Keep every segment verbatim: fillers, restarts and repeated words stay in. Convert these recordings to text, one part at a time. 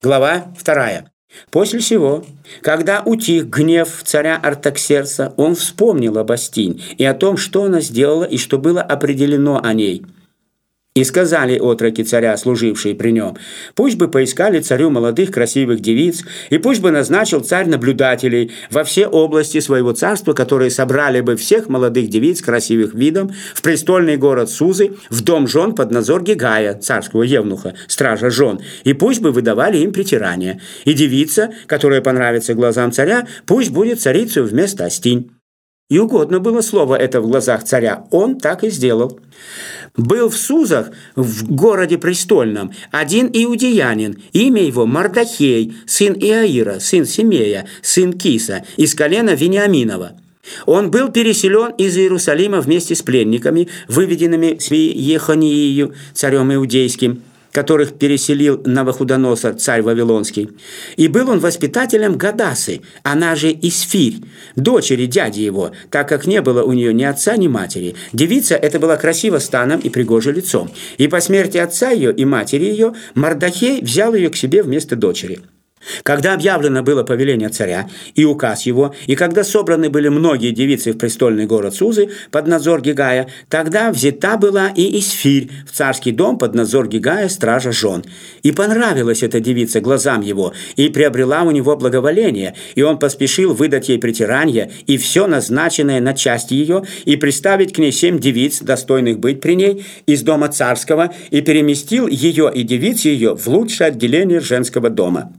Глава вторая. После сего, когда утих гнев царя Артаксеркса, он вспомнил об Астинь и о том, что она сделала и что было определено о ней. И сказали отроки царя, служившие при нем: пусть бы поискали царю молодых красивых девиц, и пусть бы назначил царь наблюдателей во все области своего царства, которые собрали бы всех молодых девиц красивых видом в престольный город Сузы, в дом жен под надзор Гигая, царского евнуха, стража жен, и пусть бы выдавали им притирание. И девица, которая понравится глазам царя, пусть будет царицей вместо Астинь. И угодно было слово это в глазах царя, он так и сделал. Был в Сузах, в городе престольном, один иудеянин, имя его Мардахей, сын Иаира, сын Семея, сын Киса, из колена Вениаминова. Он был переселен из Иерусалима вместе с пленниками, выведенными с Ехонией, царем иудейским, которых переселил Навуходоносор, царь Вавилонский. И был он воспитателем Гадасы, она же Исфирь, дочери дяди его, так как не было у нее ни отца, ни матери. Девица эта была красива станом и пригожа лицом. И по смерти отца ее и матери ее Мардахей взял ее к себе вместо дочери. Когда объявлено было повеление царя и указ его, и когда собраны были многие девицы в престольный город Сузы под надзор Гигая, тогда взята была и Исфирь в царский дом под надзор Гигая, стража жен. И понравилась эта девица глазам его, и приобрела у него благоволение, и он поспешил выдать ей притирание и все назначенное на части ее, и приставить к ней семь девиц, достойных быть при ней, из дома царского, и переместил ее и девиц ее в лучшее отделение женского дома.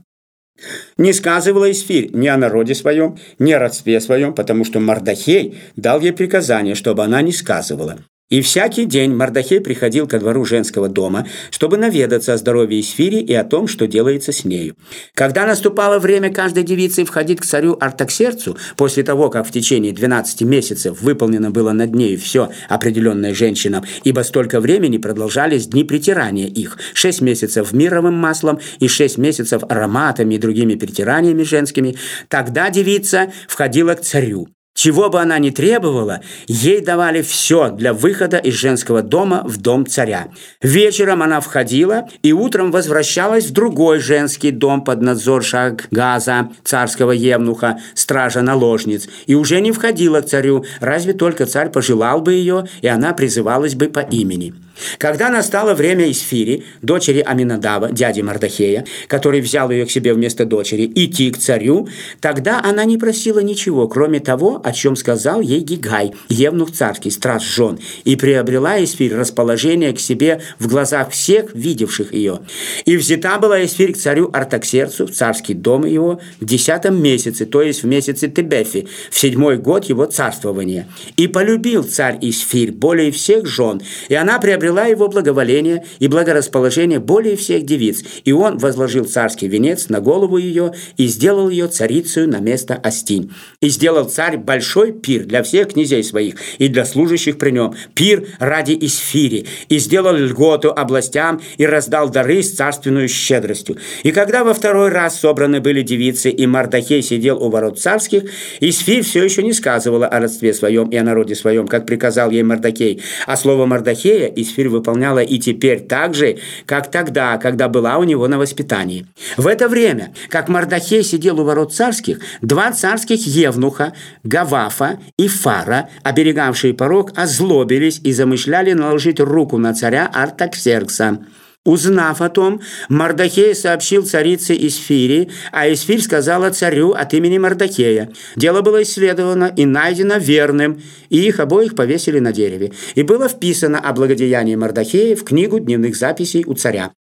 Не сказывала Исфирь ни о народе своем, ни о родстве своем, потому что Мардахей дал ей приказание, чтобы она не сказывала. И всякий день Мардахей приходил ко двору женского дома, чтобы наведаться о здоровье Исфири и о том, что делается с нею. Когда наступало время каждой девицы входить к царю Артаксерксу, после того, как в течение двенадцати месяцев выполнено было над нею все определенное женщинам, ибо столько времени продолжались дни притирания их, шесть месяцев мировым маслом и шесть месяцев ароматами и другими притираниями женскими, тогда девица входила к царю. Чего бы она ни требовала, ей давали все для выхода из женского дома в дом царя. Вечером она входила и утром возвращалась в другой женский дом под надзор Шаггаза, царского евнуха, стража наложниц, и уже не входила к царю, разве только царь пожелал бы ее, и она призывалась бы по имени. Когда настало время Исфири, дочери Аминадава, дяди Мардахея, который взял ее к себе вместо дочери, идти к царю, тогда она не просила ничего, кроме того, о чем сказал ей Гигай, евнух царский, страж жен, и приобрела Исфирь расположение к себе в глазах всех, видевших ее. И взята была Исфирь к царю Артаксерксу в царский дом его в десятом месяце, то есть в месяце Тебефи, в седьмой год его царствования. И полюбил царь Исфирь более всех жен, и она приобрела его благоволение и благорасположение более всех девиц, и он возложил царский венец на голову ее и сделал ее царицею на место Астинь. И сделал царь большой пир для всех князей своих и для служащих при нем, пир ради Исфири, и сделал льготу областям и раздал дары с царственную щедростью. И когда во второй раз собраны были девицы, и Мардахей сидел у ворот царских, Исфирь все еще не сказывала о родстве своем и о народе своем, как приказал ей Мардахей, а слово Мардахея Исфирь выполняла и теперь так же, как тогда, когда была у него на воспитании. В это время, как Мардахей сидел у ворот царских, два царских евнуха, Гавафа и Фара, оберегавшие порог, озлобились и замышляли наложить руку на царя Артаксеркса. Узнав о том, Мардахей сообщил царице Исфири, а Исфирь сказала царю от имени Мардахея. Дело было исследовано и найдено верным, и их обоих повесили на дереве. И было вписано о благодеянии Мардахея в книгу дневных записей у царя.